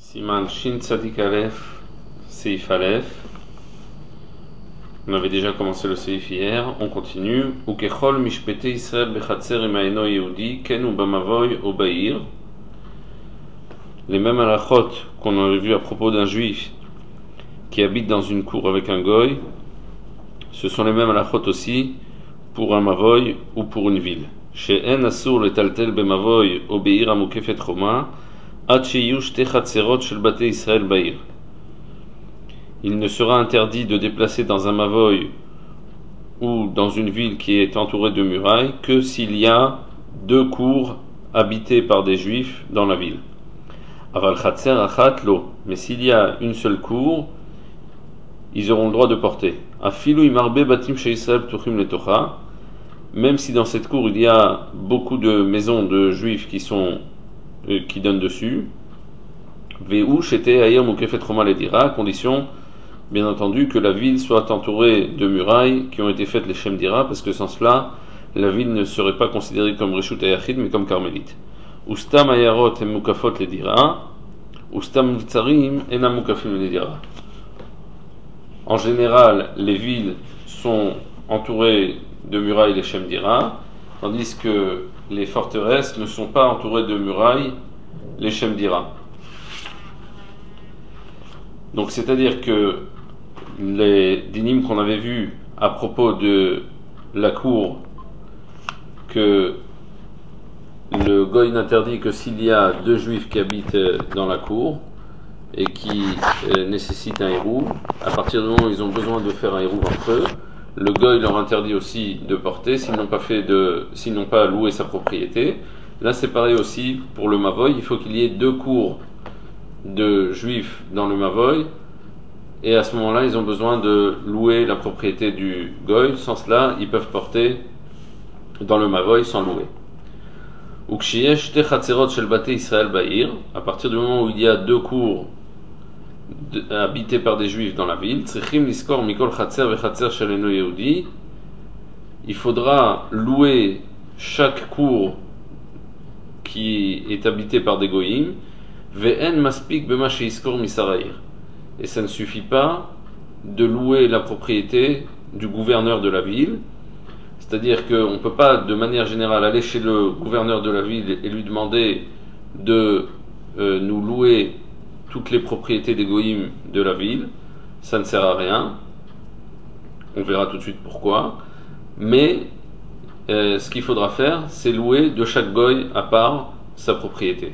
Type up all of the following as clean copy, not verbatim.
Siman Shin Tzadik Aleph, Seif Aleph. On avait déjà commencé le Seif hier, on continue. Ukechol mishpete Israël bechatzer imaeno Yehudi, ken ou bamavoy ou ba'ir. Les mêmes halachot qu'on avait vu à propos d'un juif qui habite dans une cour avec un goy, ce sont les mêmes halachot aussi pour un mavoy ou pour une ville. She'en asur letaltel bemavoy ou be'ir amukefet choma. Il ne sera interdit de déplacer dans un mavoy ou dans une ville qui est entourée de murailles que s'il y a deux cours habités par des juifs dans la ville. Mais s'il y a une seule cour, ils auront le droit de porter. Même si dans cette cour il y a beaucoup de maisons de juifs qui donnent dessus, à condition bien entendu que la ville soit entourée de murailles qui ont été faites les Shem Dira, parce que sans cela la ville ne serait pas considérée comme Reshut Hayachid mais comme carmélite. Ustam ayarot em mukafot le dira, ustam tzarim enam mukafim le dira. En général, les villes sont entourées de murailles les Shem Dira, tandis que les forteresses ne sont pas entourées de murailles, les Shem Dira. Donc c'est-à-dire que les dinim qu'on avait vus à propos de la cour, que le goy n'interdit que s'il y a deux juifs qui habitent dans la cour et qui nécessitent un hérou, à partir du moment où ils ont besoin de faire un hérou entre eux, le goy leur interdit aussi de porter s'ils n'ont pas loué sa propriété. Là c'est pareil aussi pour le mavoy, il faut qu'il y ait deux cours de juifs dans le mavoy, et à ce moment-là ils ont besoin de louer la propriété du goy. Sans cela ils peuvent porter dans le mavoy sans louer. À partir du moment où il y a deux cours habités par des juifs dans la ville, il faudra louer chaque cour qui est habité par des goyim, et ça ne suffit pas de louer la propriété du gouverneur de la ville. C'est-à-dire qu'on ne peut pas de manière générale aller chez le gouverneur de la ville et lui demander de nous louer toutes les propriétés des goyim de la ville. Ça ne sert à rien, on verra tout de suite pourquoi, mais ce qu'il faudra faire, c'est louer de chaque goy à part sa propriété.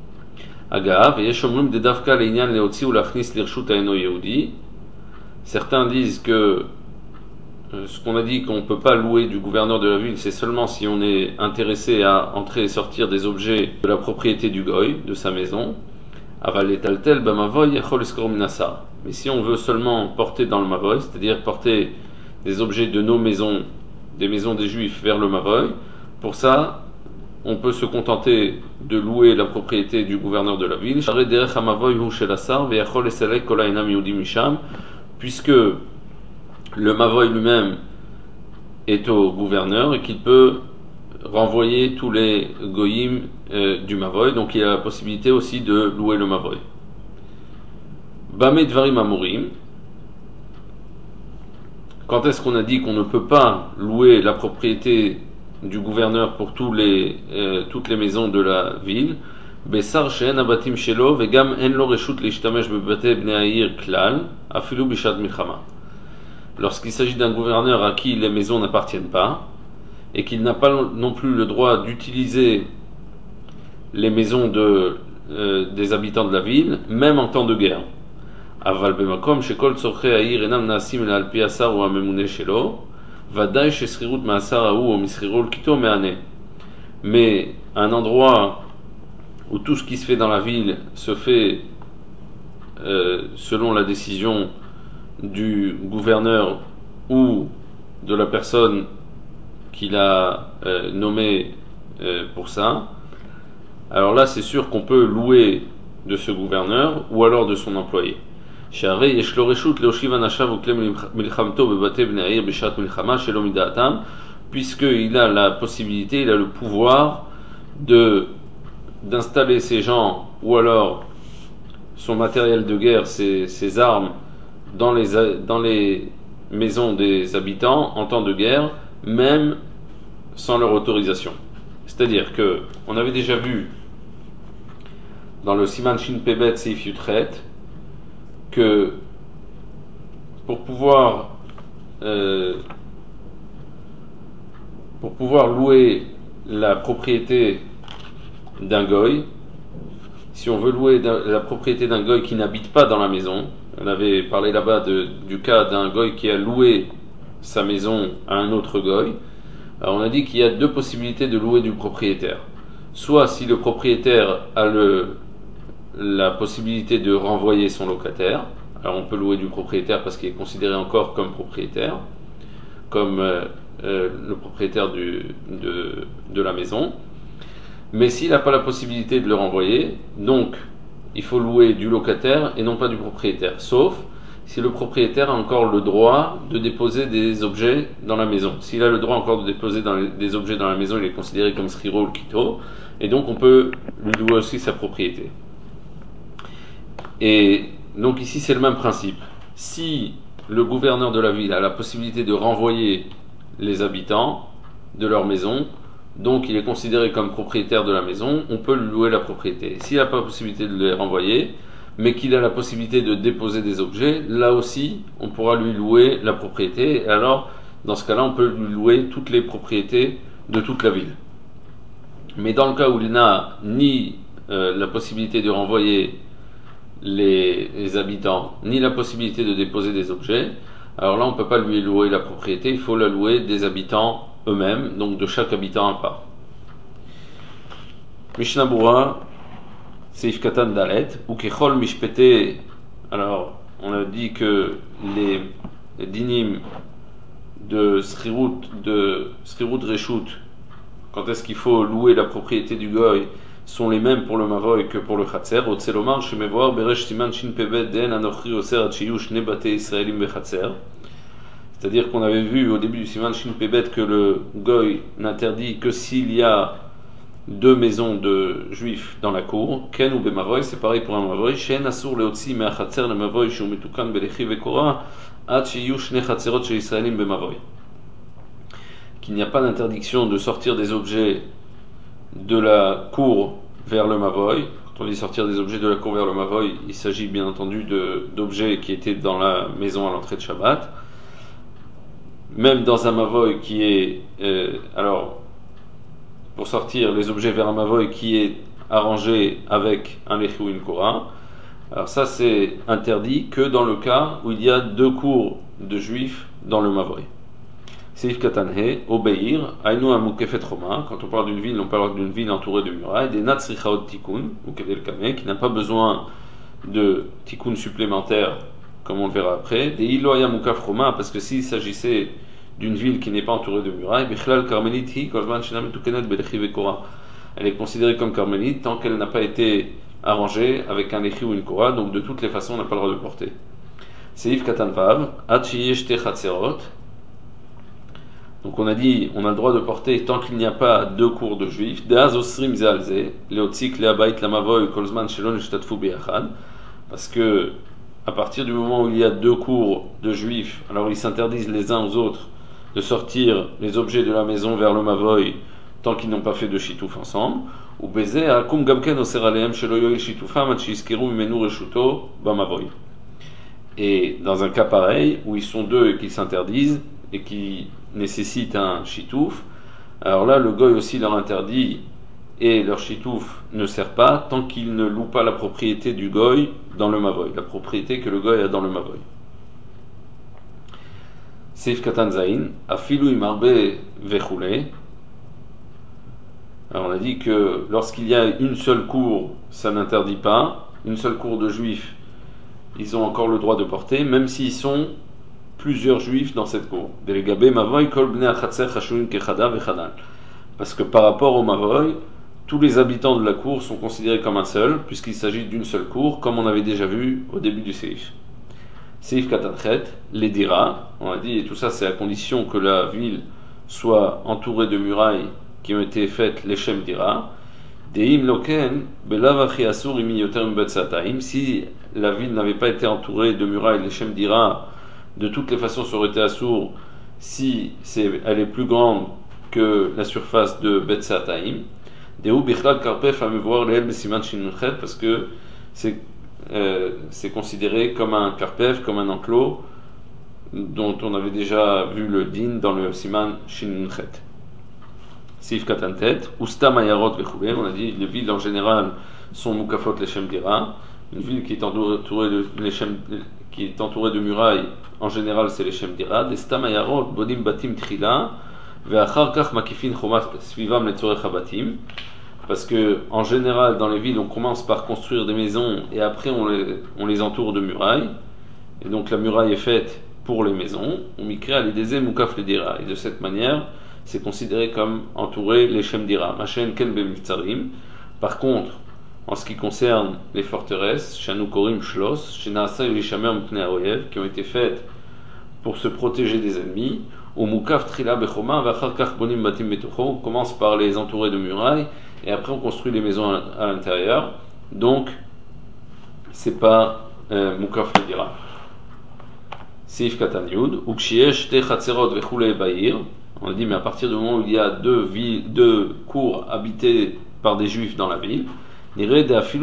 Certains disent que ce qu'on a dit qu'on ne peut pas louer du gouverneur de la ville, c'est seulement si on est intéressé à entrer et sortir des objets de la propriété du goy, de sa maison. Mais si on veut seulement porter dans le mavoy, c'est-à-dire porter des objets de nos maisons, des maisons des juifs vers le mavoy, pour ça on peut se contenter de louer la propriété du gouverneur de la ville, puisque le mavoy lui-même est au gouverneur et qu'il peut renvoyer tous les goyim du mavoy, donc il a la possibilité aussi de louer le mavoy. Bamé dvarim amurim. Quand est-ce qu'on a dit qu'on ne peut pas louer la propriété du gouverneur pour toutes les maisons de la ville? Besar she'en abatim shelo vegam en lo reshut leishtamesh bebate bnei ha'ir klal afilu bishat milchama. Lorsqu'il s'agit d'un gouverneur à qui les maisons n'appartiennent pas et qu'il n'a pas non plus le droit d'utiliser les maisons des habitants de la ville, même en temps de guerre. Aval bemakom shekol tzorchei ha'ir enam naasim ela al pi asar ou ha'memune shelo vadaï shesrirut ma'asar ha'u ou misrirol kito me'ane. Mais un endroit où tout ce qui se fait dans la ville se fait selon la décision du gouverneur ou de la personne qu'il a nommé pour ça, alors là c'est sûr qu'on peut louer de ce gouverneur ou alors de son employé. Puisqu'il a la possibilité, il a le pouvoir d'installer ces gens ou alors son matériel de guerre, ses armes, dans les maisons des habitants en temps de guerre, même sans leur autorisation. C'est-à-dire que on avait déjà vu dans le Siman Shin Pebet Seif Yutret que pour pouvoir louer la propriété d'un goy, si on veut louer la propriété d'un goy qui n'habite pas dans la maison, on avait parlé là-bas du cas d'un goy qui a loué sa maison à un autre goy. Alors on a dit qu'il y a deux possibilités de louer du propriétaire. Soit si le propriétaire a la possibilité de renvoyer son locataire, alors on peut louer du propriétaire parce qu'il est considéré encore comme propriétaire, comme le propriétaire de la maison. Mais s'il n'a pas la possibilité de le renvoyer, donc il faut louer du locataire et non pas du propriétaire, sauf si le propriétaire a encore le droit de déposer des objets dans la maison. S'il a le droit encore de déposer des objets dans la maison, il est considéré comme sriro ou kito, et donc on peut lui louer aussi sa propriété. Et donc ici c'est le même principe. Si le gouverneur de la ville a la possibilité de renvoyer les habitants de leur maison, donc il est considéré comme propriétaire de la maison, on peut lui louer la propriété. S'il n'a pas la possibilité de les renvoyer, mais qu'il a la possibilité de déposer des objets, là aussi on pourra lui louer la propriété, et alors dans ce cas-là on peut lui louer toutes les propriétés de toute la ville. Mais dans le cas où il n'a ni la possibilité de renvoyer les habitants, ni la possibilité de déposer des objets, alors là on ne peut pas lui louer la propriété, il faut la louer des habitants eux-mêmes, donc de chaque habitant à part. Mishnah Bura, Seif Katan Dalet, ou Kechol Mishpete. Alors, on a dit que les dinim de Srirut Reshut, quand est-ce qu'il faut louer la propriété du goy, sont les mêmes pour le Mavoy que pour le Chatzer. Otselomar, Shemevoar, Beresh Siman Shin Pebet Den Anochri Oser Achiyush Nebate Israelim Bechatzer. C'est-à-dire qu'on avait vu au début du Siman Shin Pebet que le goy n'interdit que s'il y a deux maisons de juifs dans la cour. Ken ou Bemavoy, c'est pareil pour un Mavoy. Shen Asur Leotzi Me'achatzer le Mavoy Shu Metukan Belechi Vekora Ad Shiyush Ne Chatzerot Shel Israelim Bemavoy. Qu'il n'y a pas d'interdiction de sortir des objets de la cour vers le Mavoy. Quand on dit sortir des objets de la cour vers le Mavoy, il s'agit bien entendu d'objets qui étaient dans la maison à l'entrée de Shabbat. Même dans un Mavoy qui est alors pour sortir les objets vers un Mavoy qui est arrangé avec un Lechi ou une Kora, alors ça c'est interdit que dans le cas où il y a deux cours de juifs dans le Mavoy. Seif Katanhe, Obeir, Ainu Amukefet Roma, quand on parle d'une ville, on parle d'une ville entourée de murailles, des Natsrichaot Tikkun, ou Kedel Kame, qui n'a pas besoin de Tikkun supplémentaire, comme on le verra après, des Iloya Mukaf Roma, parce que s'il s'agissait d'une ville qui n'est pas entourée de murailles, Bichlal Karmelite Hi, Kolman Shinam Tukenet Belechi Vekora. Elle est considérée comme carmélite tant qu'elle n'a pas été arrangée avec un Lechi ou une Kora, donc de toutes les façons on n'a pas le droit de porter. Seif Katanvav, Achiyeshte Chatzerot. Donc on a dit, on a le droit de porter tant qu'il n'y a pas deux cours de juifs. Deaz osrim zealze, leotzik leabait lamavoy kolzman shelon ishtatfu biachad. Parce que à partir du moment où il y a deux cours de juifs, alors ils s'interdisent les uns aux autres de sortir les objets de la maison vers le mavoy tant qu'ils n'ont pas fait de shitouf ensemble. Ou baiser akum gamken oser aleem shelo yoil shitufam ad shizkeru mimenu reshuto bamavoy. Et dans un cas pareil où ils sont deux et qu'ils s'interdisent et qui nécessite un chitouf, alors là le goy aussi leur interdit et leur chitouf ne sert pas tant qu'ils ne louent pas la propriété du goy dans le mavoy, la propriété que le goy a dans le mavoy. Seif Katan Zain, Afilu Imarbe Vechule. Alors on a dit que lorsqu'il y a une seule cour, ça n'interdit pas, une seule cour de juifs, ils ont encore le droit de porter, même s'ils sont plusieurs juifs dans cette cour. Parce que par rapport au Mavoy, tous les habitants de la cour sont considérés comme un seul, puisqu'il s'agit d'une seule cour, comme on avait déjà vu au début du Seif. Seif Katanchet, les Dira, on a dit, et tout ça c'est à condition que la ville soit entourée de murailles qui ont été faites les Shem Dira. Deim loken, belavachi asur imi yoter mbetsataim. Si la ville n'avait pas été entourée de murailles, les Shem dira, de toutes les façons, ça aurait été assour si elle est plus grande que la surface de Betsataim. Deu bichlal karpef amevoir leel besiman shinuchet, parce que c'est considéré comme un karpef, comme un enclos, dont on avait déjà vu le din dans le siman shinuchet. Sif katantet, ustam ayarot vechouler, on a dit les villes en général sont mukafot leshem dira. Une ville qui est entourée de murailles, en général c'est leshem dira. Destam ayarot bodim batim trila, ve'achar kach makifin chomat svivam letzorech habatim. Parce que en général dans les villes on commence par construire des maisons et après on les entoure de murailles. Et donc la muraille est faite pour les maisons. On mikra alideze mukaf le dira. Et de cette manière c'est considéré comme entouré les Shem dira. Machen ken bemiftarim. Par contre, en ce qui concerne les forteresses, Shanu Korim Shlos, Shenaasa Yishamer Mpnei Haoyev, qui ont été faites pour se protéger des ennemis, au Mukaf Trila Bechoma, Vachar Kach Bonim Batim Betocho, on commence par les entourer de murailles, et après on construit les maisons à l'intérieur. Donc, c'est pas Mukaf le dira. Seif Katan Yud, Ukshiesh Te Chatzerot Vechule Baïr. On dit, mais à partir du moment où il y a deux cours habités par des juifs dans la ville, le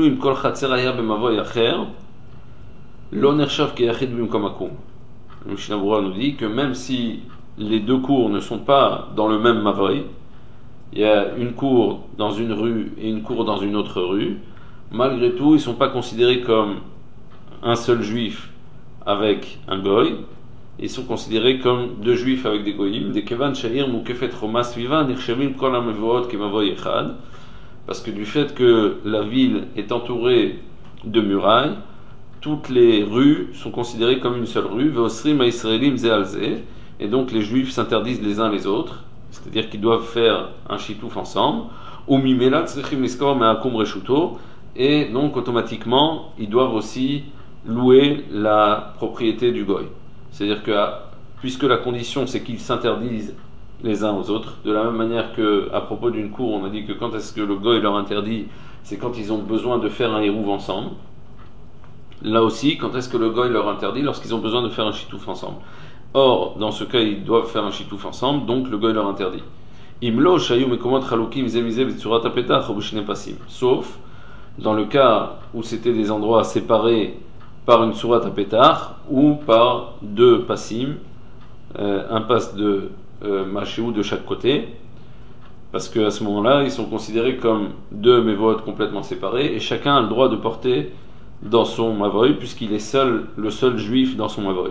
Mishnah Berurah nous dit que même si les deux cours ne sont pas dans le même mavoy, il y a une cour dans une rue et une cour dans une autre rue, malgré tout, ils ne sont pas considérés comme un seul juif avec un goy. Ils sont considérés comme deux juifs avec des goyim, des kevan shahir mukefet chomas viva nirshemim kol hamevoot kemavoy echad, parce que du fait que la ville est entourée de murailles, toutes les rues sont considérées comme une seule rue, veosrim haisraelim ze al ze, et donc les juifs s'interdisent les uns les autres, c'est-à-dire qu'ils doivent faire un chitouf ensemble, ou mimela tzrichim liskor me'akum reshuto, et donc automatiquement ils doivent aussi louer la propriété du goy. C'est-à-dire que, puisque la condition c'est qu'ils s'interdisent les uns aux autres, de la même manière qu'à propos d'une cour, on a dit que quand est-ce que le goy leur interdit, c'est quand ils ont besoin de faire un hérouv ensemble. Là aussi, quand est-ce que le goy leur interdit? Lorsqu'ils ont besoin de faire un chitouf ensemble. Or, dans ce cas, ils doivent faire un chitouf ensemble, donc le goy leur interdit. Imlo shayu mekomot chalukim zemize b'tzurat hapetach ou b'shnei pasim. Sauf dans le cas où c'était des endroits séparés par une surat à pétard ou par deux passim, un pass de machéou de chaque côté, parce qu'à ce moment-là, ils sont considérés comme deux mévotes complètement séparés et chacun a le droit de porter dans son mavoy, puisqu'il est le seul juif dans son mavoy.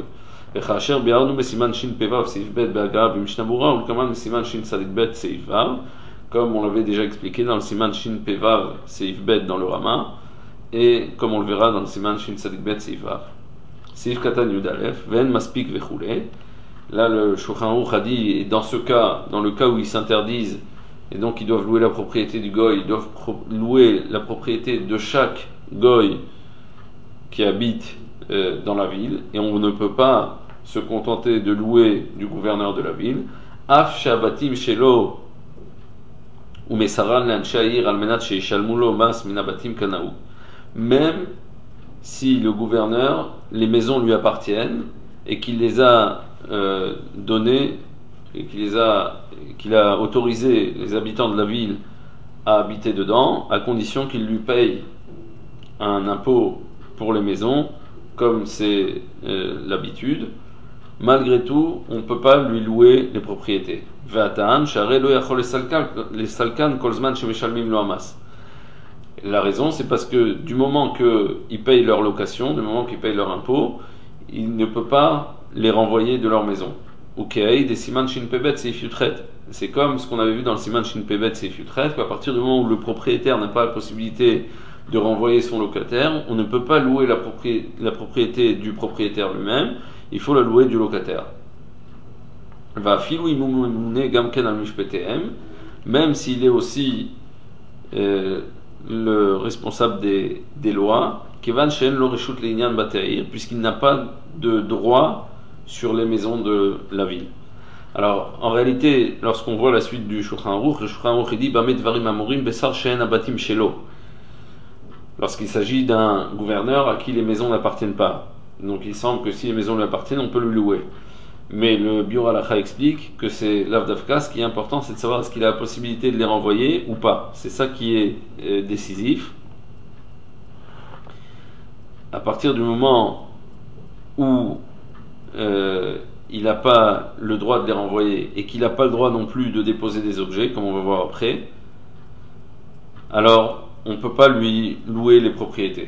Comme on l'avait déjà expliqué dans le Siman Shin Pevav Seif Bet dans le Rama, et comme on le verra dans le Siman Shin Sadik Bet Seif Vav. Seif Katan Yud Alef, Ven Maspik Vechule. Là, le Shulchan Aruch a dit, et dans ce cas, dans le cas où ils s'interdisent, et donc ils doivent louer la propriété du goy, ils doivent louer la propriété de chaque goy qui habite dans la ville, et on ne peut pas se contenter de louer du gouverneur de la ville. Af Shabatim Shelo ou Mesaran Lanchair Almenat Sheishalmulo Mas Minabatim Kanaou. Même si le gouverneur, les maisons lui appartiennent et qu'il les a données et qu'il a autorisé les habitants de la ville à habiter dedans, à condition qu'il lui paye un impôt pour les maisons, comme c'est l'habitude. Malgré tout, on ne peut pas lui louer les propriétés. La raison, c'est parce que du moment qu'ils payent leur location, du moment qu'ils payent leur impôt, il ne peut pas les renvoyer de leur maison. C'est comme ce qu'on avait vu dans le Siman Shin Pebet Seif Yutret, qu'à partir du moment où le propriétaire n'a pas la possibilité de renvoyer son locataire, on ne peut pas louer la propriété du propriétaire lui-même, il faut la louer du locataire. Même s'il est aussi le responsable des lois, puisqu'il n'a pas de droit sur les maisons de la ville. Alors, en réalité, lorsqu'on voit la suite du Shulchan Aruch, le Shulchan Aruch dit Bameh Dvarim Amorim Besar She'en Abatim Shelo. Lorsqu'il s'agit d'un gouverneur à qui les maisons n'appartiennent pas. Donc il semble que si les maisons lui appartiennent, on peut lui louer. Mais le Biur Halacha explique que c'est l'Avdavka, ce qui est important, c'est de savoir est-ce qu'il a la possibilité de les renvoyer ou pas. C'est ça qui est décisif. À partir du moment où il n'a pas le droit de les renvoyer et qu'il n'a pas le droit non plus de déposer des objets, comme on va voir après, alors on ne peut pas lui louer les propriétés.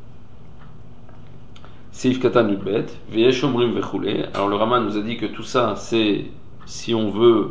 Seif Katan Yudbet, Veyesh Omrim Vechule. Alors le Rama nous a dit que tout ça, c'est si on veut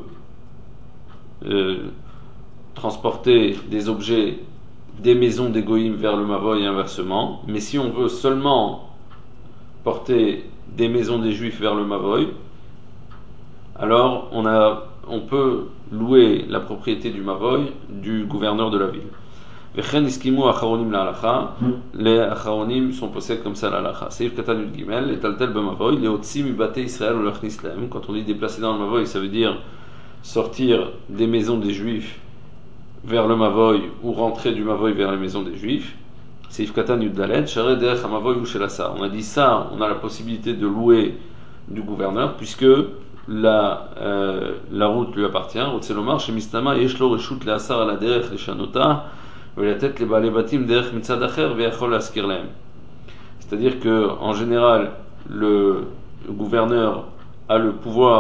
transporter des objets des maisons des Goïm vers le Mavoy et inversement. Mais si on veut seulement porter des maisons des Juifs vers le Mavoy, alors on peut louer la propriété du Mavoy du gouverneur de la ville. Vechen iskimu acharonim la halacha, les acharonim sont possèdés comme ça la halacha. Seif katan yud gimel, et taltel b'mavoy, les otsi mibate Israël ou lachnis lahem. Quand on dit déplacer dans le Mavoy, ça veut dire sortir des maisons des Juifs vers le Mavoy ou rentrer du Mavoy vers les maisons des Juifs. Seif katan yud dalet, share derech hamavoy ou shelasa. On a dit ça, on a la possibilité de louer du gouverneur puisque la route lui appartient. Rotselomar chez Mistama yeshlo reshut leasar ala derech leshanota. C'est-à-dire que en général le gouverneur a un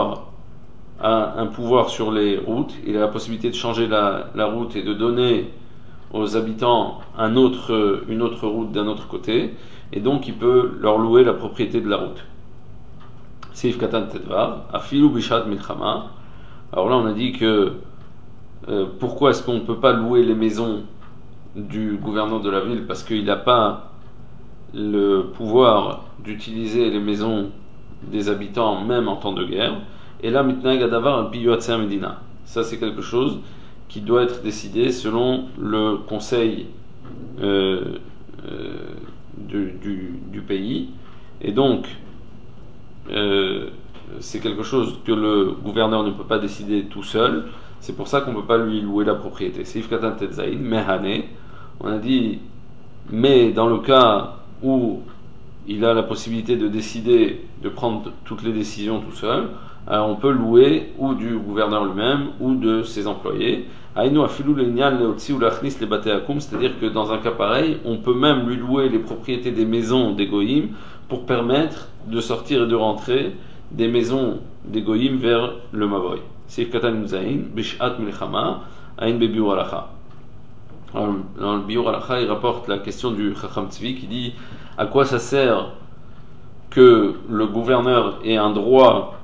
pouvoir sur les routes, il a la possibilité de changer la route et de donner aux habitants une autre route d'un autre côté, et donc il peut leur louer la propriété de la route. Seif Katan Tedvav, Afilu Bishat Milchama. Alors là on a dit que pourquoi est-ce qu'on ne peut pas louer les maisons du gouverneur de la ville, parce qu'il n'a pas le pouvoir d'utiliser les maisons des habitants même en temps de guerre. Et là, mitnag adavar biyuatser medina. Ça, c'est quelque chose qui doit être décidé selon le conseil du pays. Et donc, c'est quelque chose que le gouverneur ne peut pas décider tout seul. C'est pour ça qu'on ne peut pas lui louer la propriété. Seif katan tetzaïn, mehane. On a dit, mais dans le cas où il a la possibilité de décider, de prendre toutes les décisions tout seul, alors on peut louer ou du gouverneur lui-même ou de ses employés. C'est-à-dire que dans un cas pareil, on peut même lui louer les propriétés des maisons des Goïm pour permettre de sortir et de rentrer des maisons des Goïm vers le Mavoy. Seif katan muzayin, bishat milchama, ain bebiur halacha. Dans le Biur Halacha, il rapporte la question du Chacham Tzvi qui dit à quoi ça sert que le gouverneur ait un droit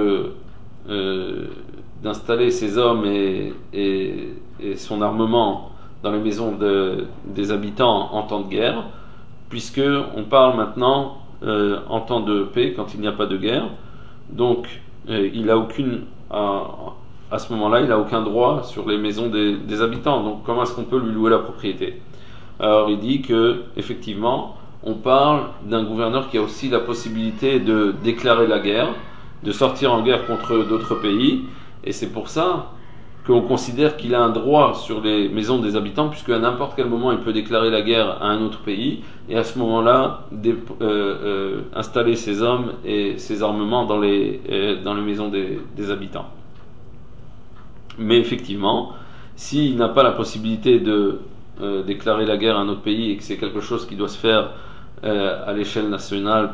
d'installer ses hommes et son armement dans les maisons des habitants en temps de guerre, puisque on parle maintenant en temps de paix quand il n'y a pas de guerre. Donc il a aucune à ce moment-là, il n'a aucun droit sur les maisons des habitants. Donc, comment est-ce qu'on peut lui louer la propriété? Alors, il dit que, effectivement, on parle d'un gouverneur qui a aussi la possibilité de déclarer la guerre, de sortir en guerre contre d'autres pays, et c'est pour ça qu'on considère qu'il a un droit sur les maisons des habitants, puisque à n'importe quel moment, il peut déclarer la guerre à un autre pays, et à ce moment-là, installer ses hommes et ses armements dans les maisons des habitants. Mais effectivement, s'il n'a pas la possibilité de déclarer la guerre à un autre pays et que c'est quelque chose qui doit se faire à l'échelle nationale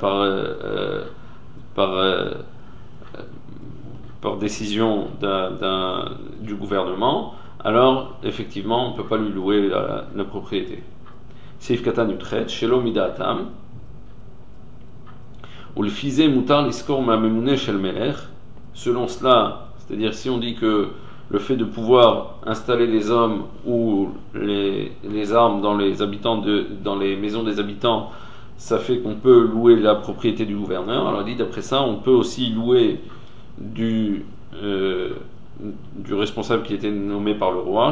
par décision du gouvernement, alors effectivement on ne peut pas lui louer la propriété. Seif katan yutchet, shelo midaatam, ou le fizé mutar liskor ma'memune shel melech. Selon cela, c'est-à-dire si on dit que le fait de pouvoir installer les hommes ou les armes dans les maisons des habitants, ça fait qu'on peut louer la propriété du gouverneur. Alors il dit d'après ça, on peut aussi louer du responsable qui était nommé par le roi,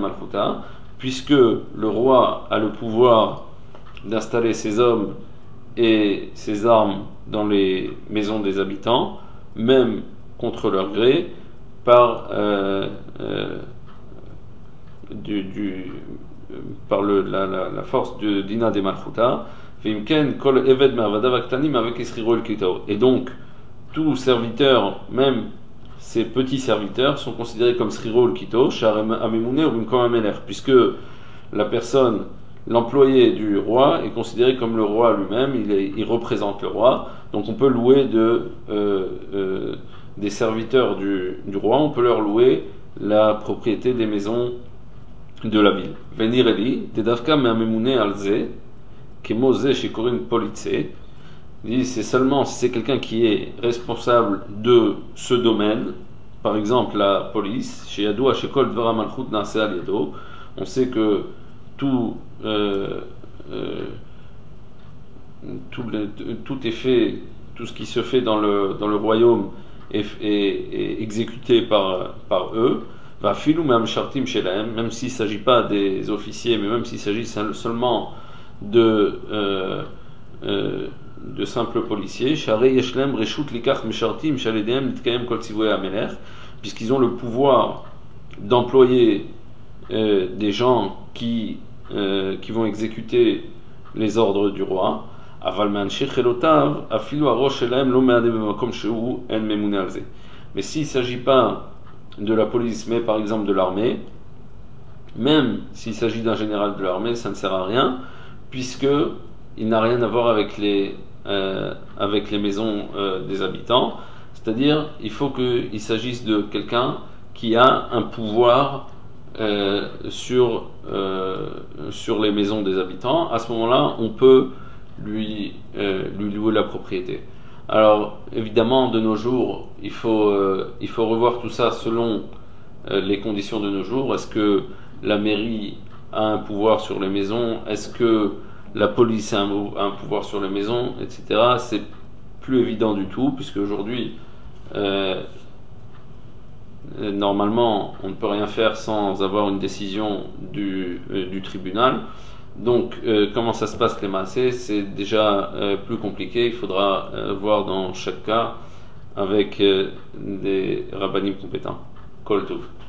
puisque le roi a le pouvoir d'installer ses hommes et ses armes dans les maisons des habitants, même contre leur gré, par par la force de Dina de Malchuta, et donc tous serviteurs, même ces petits serviteurs, sont considérés comme Sriro Kito, puisque la personne, l'employé du roi, est considéré comme le roi lui-même, il représente le roi, donc on peut louer des serviteurs du roi, on peut leur louer la propriété des maisons de la ville. Venir Eli, Dedavka Me'amemune Alze, Kemose Shikorin Politse, dit c'est seulement si c'est quelqu'un qui est responsable de ce domaine, par exemple la police, chez Yadou Shekol Dvara Malchut Nase Al Yado, on sait que tout est fait, tout ce qui se fait dans le royaume est exécuté par eux. Même s'il ne s'agit pas des officiers, mais même s'il s'agit seulement de simples policiers, puisqu'ils ont le pouvoir d'employer des gens qui vont exécuter les ordres du roi. Mais s'il ne s'agit pas de la police, mais par exemple de l'armée, même s'il s'agit d'un général de l'armée, ça ne sert à rien, puisque il n'a rien à voir avec les maisons des habitants. C'est-à-dire, il faut qu'il s'agisse de quelqu'un qui a un pouvoir sur les maisons des habitants. À ce moment-là, on peut lui louer la propriété. Alors, évidemment, de nos jours, il faut revoir tout ça selon les conditions de nos jours. Est-ce que la mairie a un pouvoir sur les maisons? Est-ce que la police a un pouvoir sur les maisons, etc. C'est plus évident du tout, puisque aujourd'hui, normalement, on ne peut rien faire sans avoir une décision du tribunal. Donc, comment ça se passe les massés, c'est déjà plus compliqué. Il faudra voir dans chaque cas avec des rabbinim compétents. Kol Tov.